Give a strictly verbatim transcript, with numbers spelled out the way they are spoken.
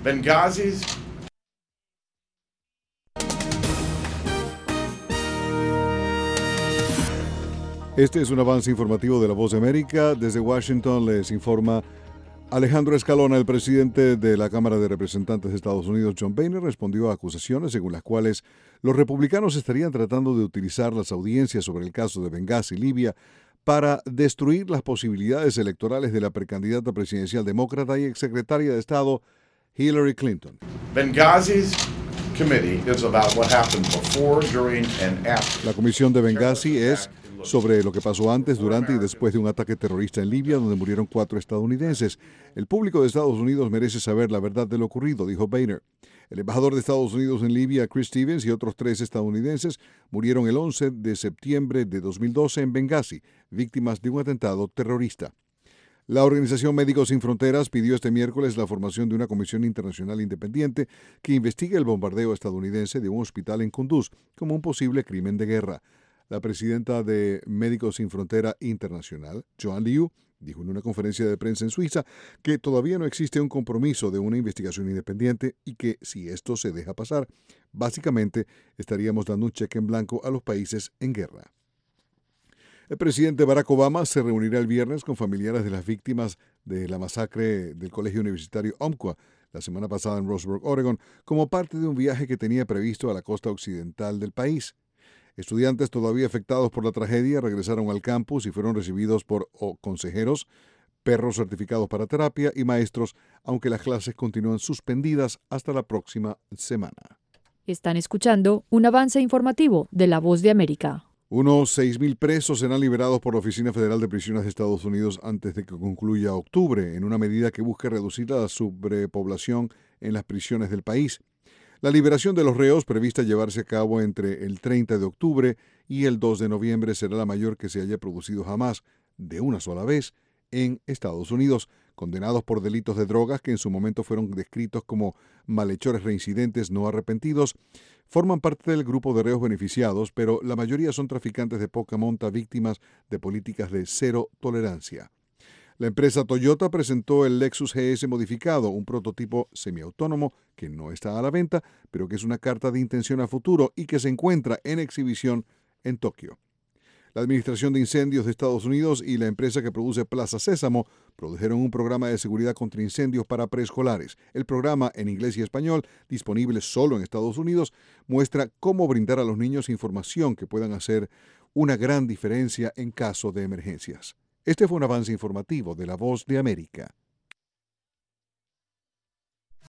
Benghazis. Este es un avance informativo de La Voz de América. Desde Washington les informa Alejandro Escalona. El presidente de la Cámara de Representantes de Estados Unidos, John Boehner, respondió a acusaciones según las cuales los republicanos estarían tratando de utilizar las audiencias sobre el caso de Benghazi, Libia, para destruir las posibilidades electorales de la precandidata presidencial demócrata y exsecretaria de Estado, Hillary Clinton. Benghazi's committee is about what happened before, during, and after. La comisión de Benghazi es sobre lo que pasó antes, durante y después de un ataque terrorista en Libia, donde murieron cuatro estadounidenses. El público de Estados Unidos merece saber la verdad de lo ocurrido, dijo Boehner. El embajador de Estados Unidos en Libia, Chris Stevens, y otros tres estadounidenses murieron el once de septiembre de dos mil doce en Benghazi, víctimas de un atentado terrorista. La Organización Médicos Sin Fronteras pidió este miércoles la formación de una comisión internacional independiente que investigue el bombardeo estadounidense de un hospital en Kunduz como un posible crimen de guerra. La presidenta de Médicos Sin Frontera Internacional, Joan Liu, dijo en una conferencia de prensa en Suiza que todavía no existe un compromiso de una investigación independiente y que, si esto se deja pasar, básicamente estaríamos dando un cheque en blanco a los países en guerra. El presidente Barack Obama se reunirá el viernes con familiares de las víctimas de la masacre del colegio universitario Umpqua la semana pasada en Roseburg, Oregon, como parte de un viaje que tenía previsto a la costa occidental del país. Estudiantes todavía afectados por la tragedia regresaron al campus y fueron recibidos por consejeros, perros certificados para terapia y maestros, aunque las clases continúan suspendidas hasta la próxima semana. Están escuchando un avance informativo de La Voz de América. Unos seis mil presos serán liberados por la Oficina Federal de Prisiones de Estados Unidos antes de que concluya octubre, en una medida que busca reducir la sobrepoblación en las prisiones del país. La liberación de los reos, prevista llevarse a cabo entre el treinta de octubre y el dos de noviembre, será la mayor que se haya producido jamás, de una sola vez, en Estados Unidos, condenados por delitos de drogas que en su momento fueron descritos como malhechores reincidentes no arrepentidos. Forman parte del grupo de reos beneficiados, pero la mayoría son traficantes de poca monta víctimas de políticas de cero tolerancia. La empresa Toyota presentó el Lexus G S modificado, un prototipo semiautónomo que no está a la venta, pero que es una carta de intención a futuro y que se encuentra en exhibición en Tokio. La Administración de Incendios de Estados Unidos y la empresa que produce Plaza Sésamo produjeron un programa de seguridad contra incendios para preescolares. El programa, en inglés y español, disponible solo en Estados Unidos, muestra cómo brindar a los niños información que puedan hacer una gran diferencia en caso de emergencias. Este fue un avance informativo de La Voz de América.